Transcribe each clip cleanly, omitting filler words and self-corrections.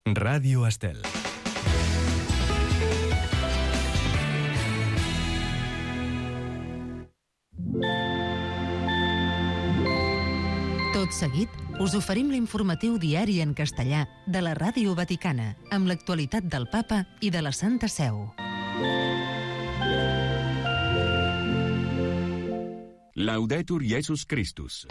Radio Estel. Tot seguit, us oferim l'informatiu diari en castellà de la Ràdio Vaticana, amb l'actualitat del Papa i de la Santa Seu. Laudetur Jesus Christus.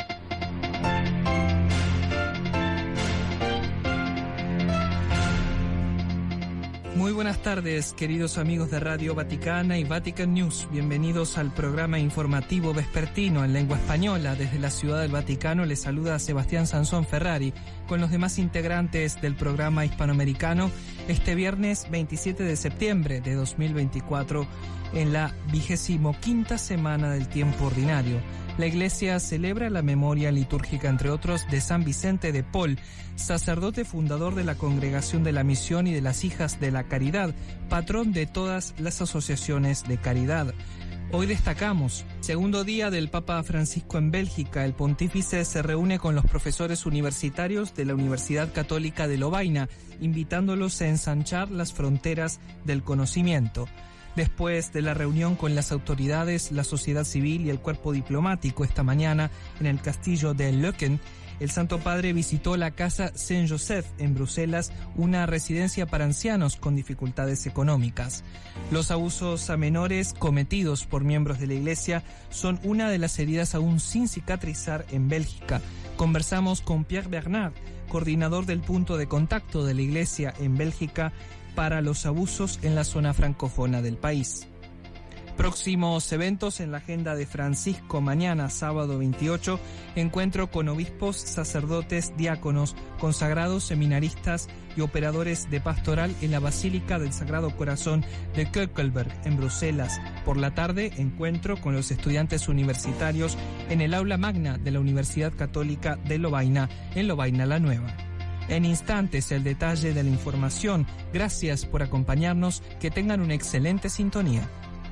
Muy buenas tardes, queridos amigos de Radio Vaticana y Vatican News. Bienvenidos al programa informativo vespertino en lengua española. Desde la Ciudad del Vaticano les saluda Sebastián Sansón Ferrari con los demás integrantes del programa hispanoamericano este viernes 27 de septiembre de 2024 en la 25ª semana del tiempo ordinario. La Iglesia celebra la memoria litúrgica, entre otros, de San Vicente de Paul, sacerdote fundador de la Congregación de la Misión y de las Hijas de la Caridad, patrón de todas las asociaciones de caridad. Hoy destacamos, segundo día del Papa Francisco en Bélgica. El pontífice se reúne con los profesores universitarios de la Universidad Católica de Lovaina, invitándolos a ensanchar las fronteras del conocimiento. Después de la reunión con las autoridades, la sociedad civil y el cuerpo diplomático esta mañana en el castillo de Leuken, el Santo Padre visitó la Casa Saint-Joseph en Bruselas, una residencia para ancianos con dificultades económicas. Los abusos a menores cometidos por miembros de la Iglesia son una de las heridas aún sin cicatrizar en Bélgica. Conversamos con Pierre Bernard, coordinador del punto de contacto de la Iglesia en Bélgica para los abusos en la zona francófona del país. Próximos eventos en la agenda de Francisco: mañana, sábado 28, encuentro con obispos, sacerdotes, diáconos, consagrados, seminaristas y operadores de pastoral en la Basílica del Sagrado Corazón de Koekelberg, en Bruselas. Por la tarde, encuentro con los estudiantes universitarios en el aula magna de la Universidad Católica de Lovaina, en Lovaina la Nueva. En instantes, el detalle de la información. Gracias por acompañarnos. Que tengan una excelente sintonía.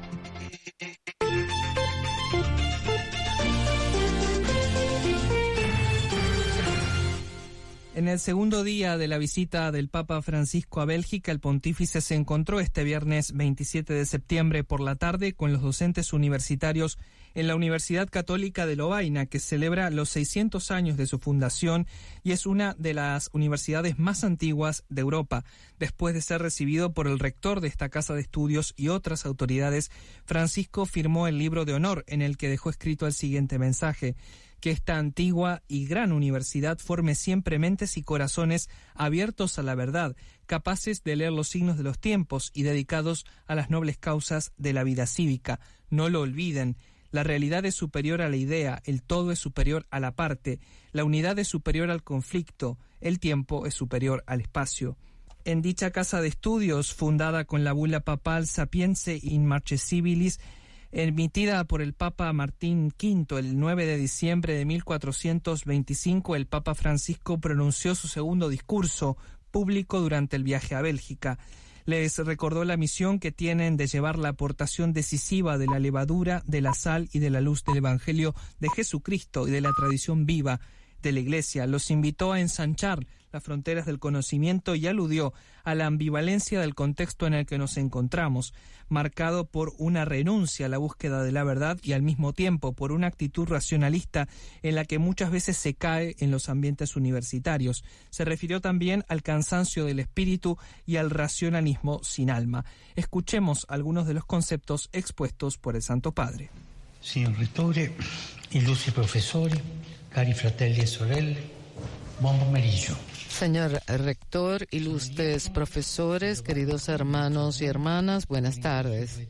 En el segundo día de la visita del Papa Francisco a Bélgica, el pontífice se encontró este viernes 27 de septiembre por la tarde con los docentes universitarios en la Universidad Católica de Lovaina, que celebra los 600 años de su fundación y es una de las universidades más antiguas de Europa. Después de ser recibido por el rector de esta casa de estudios y otras autoridades, Francisco firmó el libro de honor en el que dejó escrito el siguiente mensaje: que esta antigua y gran universidad forme siempre mentes y corazones abiertos a la verdad, capaces de leer los signos de los tiempos y dedicados a las nobles causas de la vida cívica. No lo olviden. La realidad es superior a la idea, el todo es superior a la parte, la unidad es superior al conflicto, el tiempo es superior al espacio. En dicha casa de estudios, fundada con la bula papal Sapienzae in Marchesibilis, emitida por el Papa Martín V el 9 de diciembre de 1425, el Papa Francisco pronunció su segundo discurso público durante el viaje a Bélgica. Les recordó la misión que tienen de llevar la aportación decisiva de la levadura, de la sal y de la luz del Evangelio de Jesucristo y de la tradición viva de la Iglesia. Los invitó a ensanchar las fronteras del conocimiento y aludió a la ambivalencia del contexto en el que nos encontramos, marcado por una renuncia a la búsqueda de la verdad y al mismo tiempo por una actitud racionalista en la que muchas veces se cae en los ambientes universitarios. Se refirió también al cansancio del espíritu y al racionalismo sin alma. Escuchemos algunos de los conceptos expuestos por el Santo Padre. Signor Rettore, illustri professori, cari fratelli e sorelle, buon pomeriggio. Señor rector, ilustres profesores, queridos hermanos y hermanas, buenas tardes.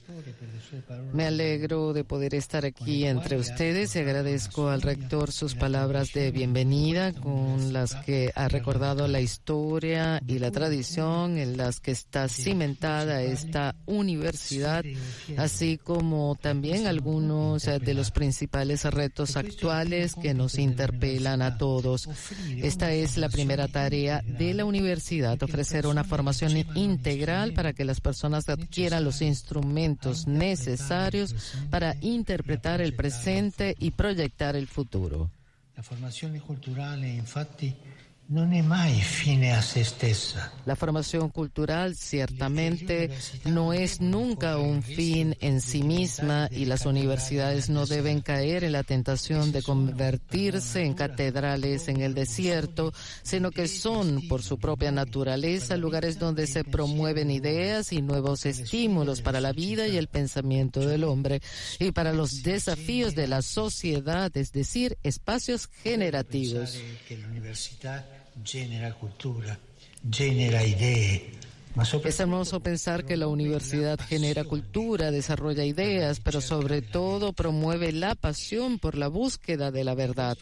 Me alegro de poder estar aquí entre ustedes y agradezco al rector sus palabras de bienvenida con las que ha recordado la historia y la tradición en las que está cimentada esta universidad, así como también algunos de los principales retos actuales que nos interpelan a todos. Esta es la primera tarea de la universidad, ofrecer una formación integral para que las personas adquieran los instrumentos necesarios para interpretar el presente y proyectar el futuro. La formazione culturale, infatti, non è mai fine a se stessa. La formación cultural ciertamente no es nunca un fin en sí misma y las universidades no deben caer en la tentación de convertirse en catedrales en el desierto, sino que son, por su propia naturaleza, lugares donde se promueven ideas y nuevos estímulos para la vida y el pensamiento del hombre y para los desafíos de la sociedad, es decir, espacios generativos. Genera cultura, genera ideas. Es hermoso pensar que la universidad genera cultura, desarrolla ideas, pero sobre todo promueve la pasión por la búsqueda de la verdad.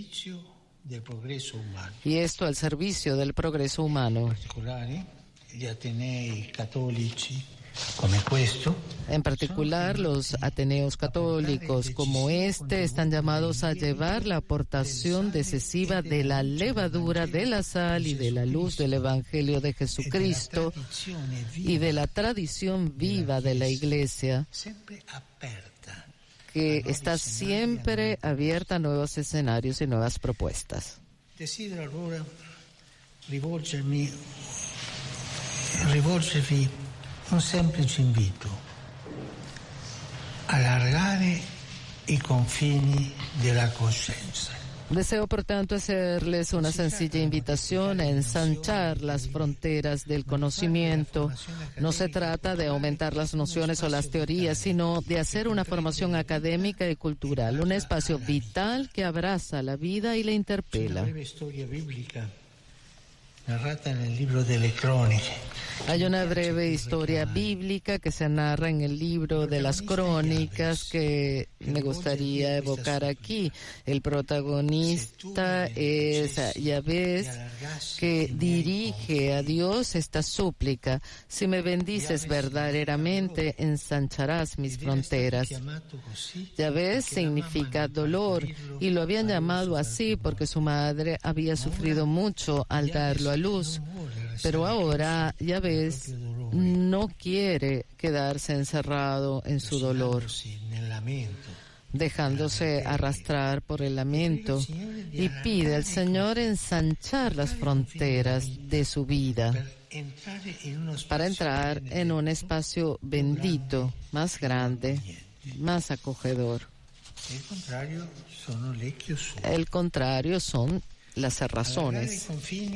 Y esto al servicio del progreso humano. En particular, los ateneos católicos como este están llamados a llevar la aportación decisiva de la levadura de la sal y de la luz del Evangelio de Jesucristo y de la tradición viva de la Iglesia, que está siempre abierta a nuevos escenarios y nuevas propuestas. Desidero rivolgervi un semplice invito: allargare i confini della coscienza. Deseo, por tanto, hacerles una sencilla invitación a ensanchar las fronteras del conocimiento. No se trata de aumentar las nociones o las teorías, sino de hacer una formación académica y cultural, un espacio vital que abraza la vida y la interpela. Narrata en el libro de las Crónicas. Hay una breve historia bíblica que se narra en el libro de las Crónicas que me gustaría evocar aquí. El protagonista es Yahvé, que dirige a Dios esta súplica: si me bendices verdaderamente, ensancharás mis fronteras. Yahvé significa dolor, y lo habían llamado así porque su madre había sufrido mucho al darlo a luz. Pero ahora Yahvé no quiere quedarse encerrado en su dolor, dejándose arrastrar por el lamento, y pide al Señor ensanchar las fronteras de su vida para entrar en un espacio bendito, más grande, más acogedor. El contrario son las cerrazones.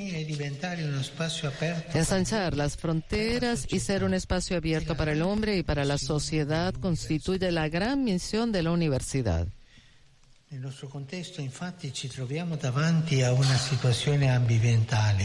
Ensanchar las fronteras y ser un espacio abierto para el hombre y para la sociedad constituye la gran misión de la universidad. Nel nostro contesto, infatti, ci troviamo davanti a una situazione ambivalente.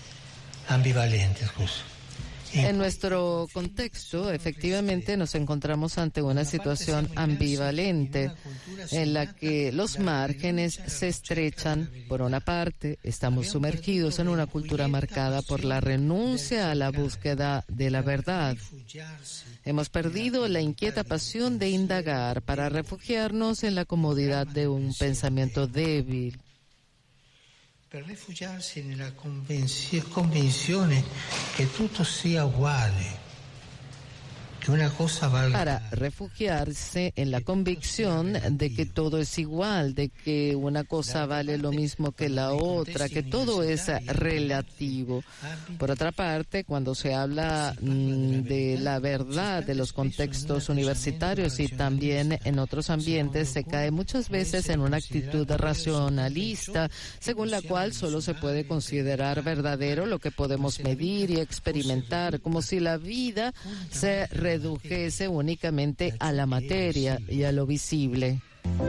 En nuestro contexto, efectivamente, nos encontramos ante una situación ambivalente en la que los márgenes se estrechan. Por una parte, estamos sumergidos en una cultura marcada por la renuncia a la búsqueda de la verdad. Hemos perdido la inquieta pasión de indagar para refugiarnos en la comodidad de un pensamiento débil. Per rifugiarsi nella convinzione che tutto sia uguale, que una cosa valga. Para refugiarse en la convicción de que todo es igual, de que una cosa vale lo mismo que la otra, que todo es relativo. Por otra parte, cuando se habla de la verdad de los contextos universitarios y también en otros ambientes, se cae muchas veces en una actitud racionalista, según la cual solo se puede considerar verdadero lo que podemos medir y experimentar, como si la vida se redujese únicamente a la materia y a lo visible.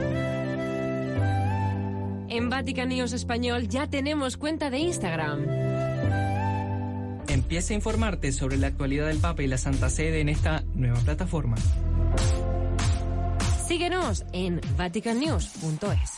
En Vatican News Español ya tenemos cuenta de Instagram. Empieza a informarte sobre la actualidad del Papa y la Santa Sede en esta nueva plataforma. Síguenos en vaticannews.es.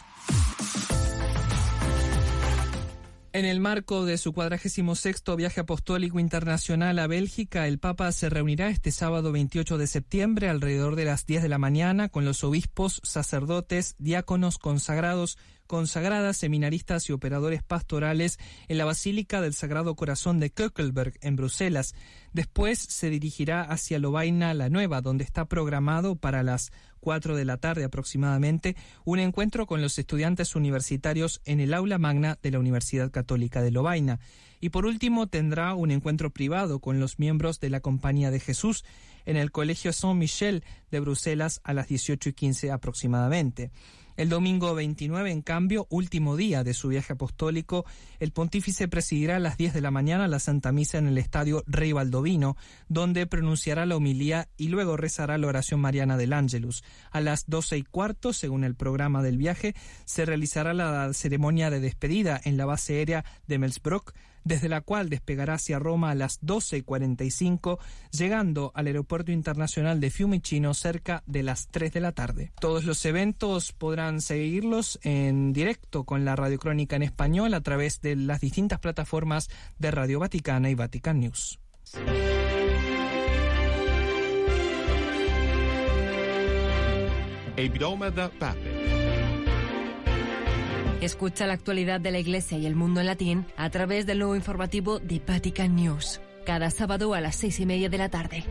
En el marco de su 46º viaje apostólico internacional a Bélgica, el Papa se reunirá este sábado 28 de septiembre alrededor de las 10 de la mañana con los obispos, sacerdotes, diáconos, consagrados, consagradas, seminaristas y operadores pastorales en la Basílica del Sagrado Corazón de Koekelberg, en Bruselas. Después se dirigirá hacia Lovaina la Nueva, donde está programado para las 4 de la tarde aproximadamente un encuentro con los estudiantes universitarios en el aula magna de la Universidad Católica de Lovaina. Y por último tendrá un encuentro privado con los miembros de la Compañía de Jesús en el Colegio Saint-Michel de Bruselas a las 18:15 aproximadamente. El domingo 29, en cambio, último día de su viaje apostólico, el pontífice presidirá a las 10 de la mañana la Santa Misa en el Estadio Rey Baldovino, donde pronunciará la homilía y luego rezará la oración mariana del Ángelus. A las 12:15, según el programa del viaje, se realizará la ceremonia de despedida en la base aérea de Melsbrook, desde la cual despegará hacia Roma a las 12:45, llegando al Aeropuerto Internacional de Fiumicino cerca de las 3 de la tarde. Todos los eventos podrán seguirlos en directo con la radiocrónica en español a través de las distintas plataformas de Radio Vaticana y Vatican News. Il Doma da Pape. Escucha la actualidad de la Iglesia y el mundo en latín a través del nuevo informativo de Vatican News, cada sábado a las 6:30 de la tarde.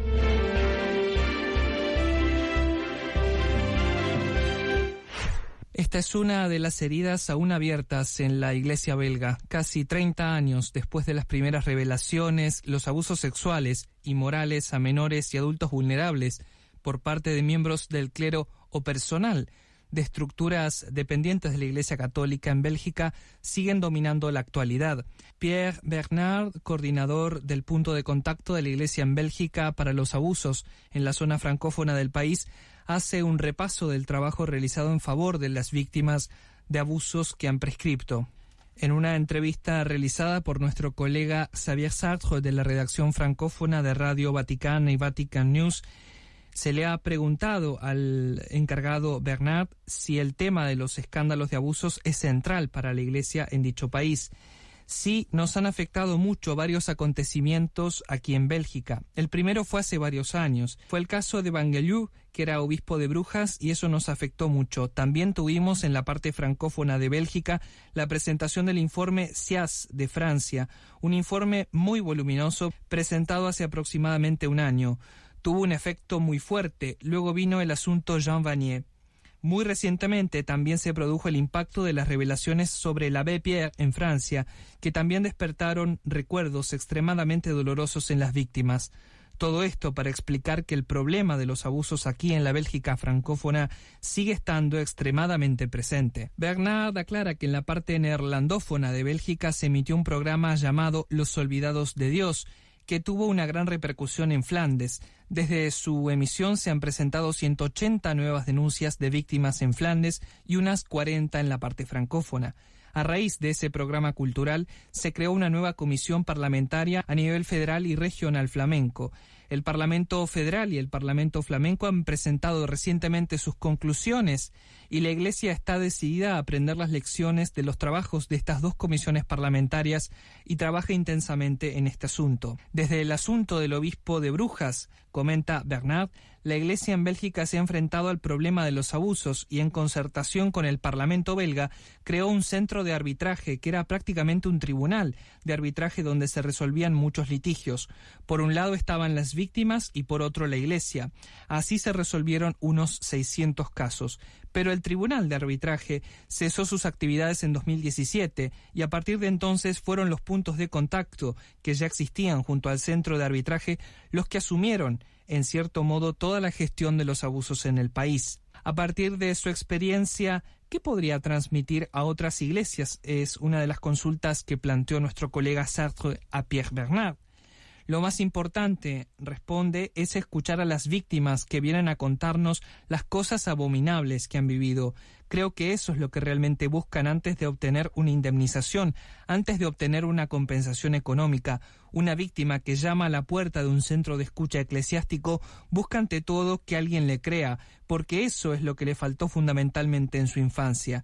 Esta es una de las heridas aún abiertas en la Iglesia belga. Casi 30 años después de las primeras revelaciones, los abusos sexuales y morales a menores y adultos vulnerables por parte de miembros del clero o personal de estructuras dependientes de la Iglesia Católica en Bélgica siguen dominando la actualidad. Pierre Bernard, coordinador del punto de contacto de la Iglesia en Bélgica para los abusos en la zona francófona del país, hace un repaso del trabajo realizado en favor de las víctimas de abusos que han prescripto. En una entrevista realizada por nuestro colega Xavier Sartre de la redacción francófona de Radio Vaticana y Vatican News, se le ha preguntado al encargado Bernard si el tema de los escándalos de abusos es central para la Iglesia en dicho país. Sí, nos han afectado mucho varios acontecimientos aquí en Bélgica. El primero fue hace varios años. Fue el caso de Vangelou, que era obispo de Brujas, y eso nos afectó mucho. También tuvimos en la parte francófona de Bélgica la presentación del informe SIAS de Francia, un informe muy voluminoso presentado hace aproximadamente un año. Tuvo un efecto muy fuerte. Luego vino el asunto Jean Vanier. Muy recientemente también se produjo el impacto de las revelaciones sobre l'Abbé Pierre en Francia, que también despertaron recuerdos extremadamente dolorosos en las víctimas. Todo esto para explicar que el problema de los abusos aquí en la Bélgica francófona sigue estando extremadamente presente. Bernard aclara que en la parte neerlandófona de Bélgica se emitió un programa llamado Los Olvidados de Dios, que tuvo una gran repercusión en Flandes. Desde su emisión se han presentado 180 nuevas denuncias de víctimas en Flandes y unas 40 en la parte francófona. A raíz de ese programa cultural se creó una nueva comisión parlamentaria a nivel federal y regional flamenco. El Parlamento Federal y el Parlamento Flamenco han presentado recientemente sus conclusiones y la Iglesia está decidida a aprender las lecciones de los trabajos de estas dos comisiones parlamentarias y trabaja intensamente en este asunto. Desde el asunto del obispo de Brujas, comenta Bernard, la Iglesia en Bélgica se ha enfrentado al problema de los abusos y en concertación con el Parlamento belga creó un centro de arbitraje que era prácticamente un tribunal de arbitraje donde se resolvían muchos litigios. Por un lado estaban las víctimas y por otro la Iglesia. Así se resolvieron unos 600 casos. Pero el Tribunal de Arbitraje cesó sus actividades en 2017 y a partir de entonces fueron los puntos de contacto que ya existían junto al centro de arbitraje los que asumieron, en cierto modo, toda la gestión de los abusos en el país. A partir de su experiencia, ¿qué podría transmitir a otras iglesias? Es una de las consultas que planteó nuestro colega Sartre a Pierre Bernard. Lo más importante, responde, es escuchar a las víctimas que vienen a contarnos las cosas abominables que han vivido. Creo que eso es lo que realmente buscan antes de obtener una indemnización, antes de obtener una compensación económica. Una víctima que llama a la puerta de un centro de escucha eclesiástico busca ante todo que alguien le crea, porque eso es lo que le faltó fundamentalmente en su infancia.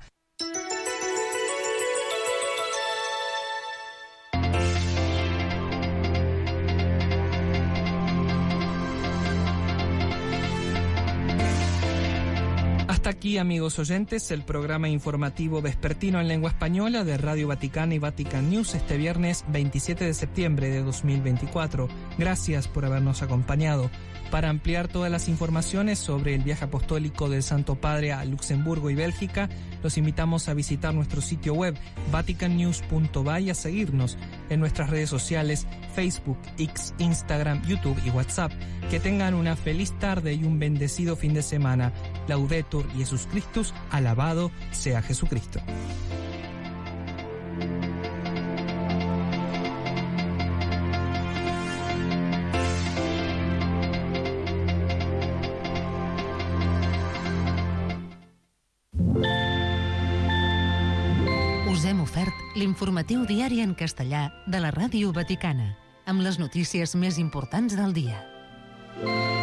Hasta aquí, amigos oyentes, el programa informativo vespertino en lengua española de Radio Vaticana y Vatican News este viernes 27 de septiembre de 2024. Gracias por habernos acompañado. Para ampliar todas las informaciones sobre el viaje apostólico del Santo Padre a Luxemburgo y Bélgica, los invitamos a visitar nuestro sitio web vaticannews.va y a seguirnos en nuestras redes sociales Facebook, X, Instagram, YouTube y WhatsApp. Que tengan una feliz tarde y un bendecido fin de semana. Laudetur Jesus Christus, alabado sea Jesucristo. Us hem ofert l'informatiu diari en castellà de la Ràdio Vaticana, amb les notícies més importants del dia.